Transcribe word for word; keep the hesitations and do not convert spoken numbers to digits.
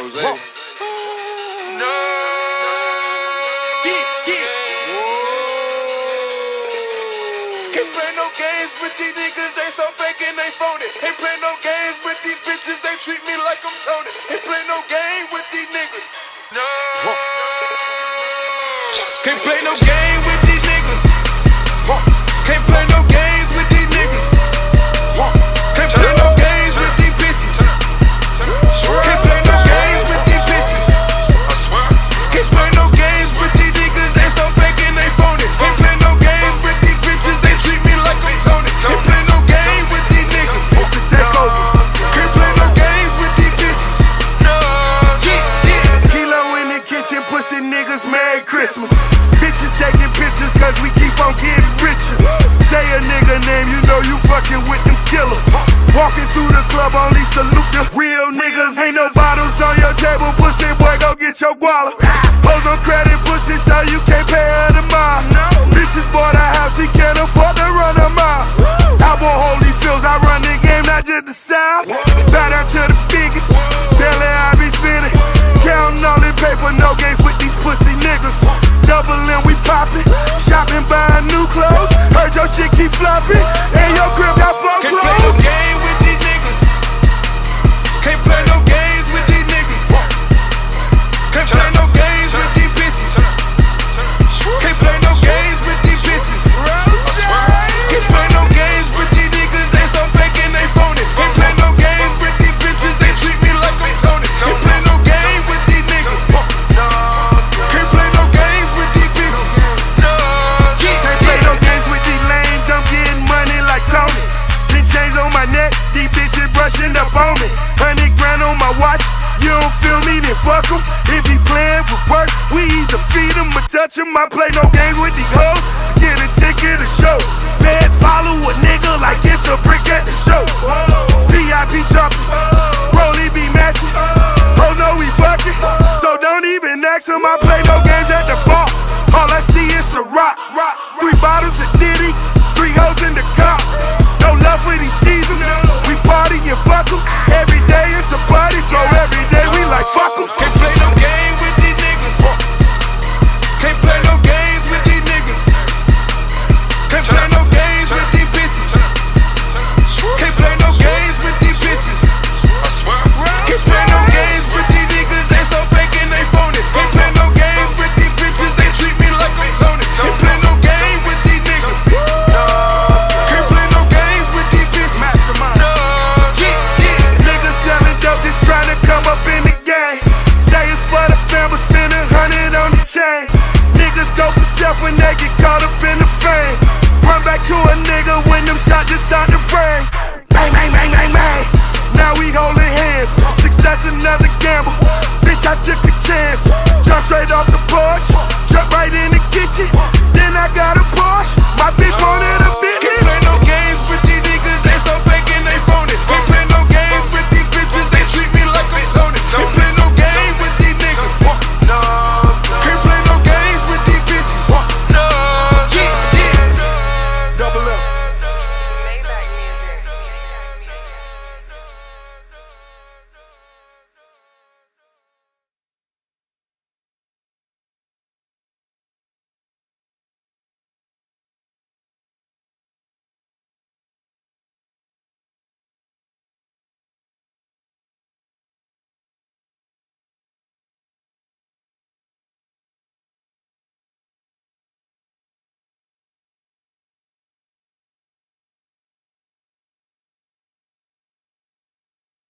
Jose. Whoa. No. Yeah, yeah. Whoa. Can't play no games with these niggas, they so fake and they phony. Ain't play no games with these bitches, they treat me like I'm Tony. Ain't play no game with these niggas. No. Whoa. Can't play no game with these niggas. Whoa. Can't play no games with these niggas. Whoa. Can't play no games with these bitches. Can't play no games with these bitches. I swear. Can't play no games with these niggas, they so fake and they phony. Can't play no games with these bitches, they treat me like I'm Tony. Can't play no game with these niggas. It's the takeover. Can't play no games with these bitches. No. Yeah, yeah. Kilo in the kitchen, pussy niggas, Merry Christmas. Bitches taking pictures cause we keep on getting richer. Say a nigga name, you know you fucking with them killers. Walking through the club, only salute the real niggas. Ain't no bottles on your table, pussy boy, go get your guala. Hoes on credit, pussy, so you can't pay her the mile. Bitches bought a house, she can't afford to run a mile. I bought Holyfields, I run the game, not just the South. Bow down to the biggest, daily I be spinning. Counting all the paper, no games with these pussy niggas. Doubling, we poppin', shopping, buying new clothes. Heard your shit keep flopping, and your crib got four Can't play no clothes. game with these niggas. Can't play no games with these niggas. Can't play no games with these bitches. Can't play no games with these bitches. Can't play no games with these niggas, they so fake and they phony. Can't play no games with these bitches, they treat me like I'm Tony. Can't play no game with these niggas. Can't play no games with these bitches. Can't play no games with these lanes, I'm getting money like Tony. Ten chains on my neck, these bitches brushing up on me. Hundred grand on my watch, you don't feel me, then fuck em. If he playin' with work, we either feed him or touch him. I play no games with these hoes, get a ticket to show. Feds follow a nigga like it's a brick at the show. V I P jumping, Rollie be matching. Hoes know we fucking, so don't even ask him. I play no games at the bar, all I see is a rock. Three bottles of Diddy, three hoes in the car. No love for these skeezers, we party and fuck em. Every day it's a party, so every day we like fuck em. Can't play no game with these niggas. Can't play no games with these niggas. Can't play no games with these bitches. Can't play no games with these bitches. I swear. Can't play no games with these niggas, they so fake and they phony. Can't play no games with these bitches, they treat me like I'm Tony. Can't play no game with these niggas. Can't play no games with these bitches. Mastermind. Yeah, yeah. Niggas selling dope, just trying to come up in the game. Say it's for the fam, but spend a hundred on the chain. Niggas go for self when they get caught up in the fame. Run back to a nigga when them shots just start to rain. Bang, bang, bang, bang, bang. Now we holding hands. Success another gamble. Bitch, I took a chance. Jump straight off the porch. Jump right in the kitchen. Then I got a Porsche. My bitch wanted a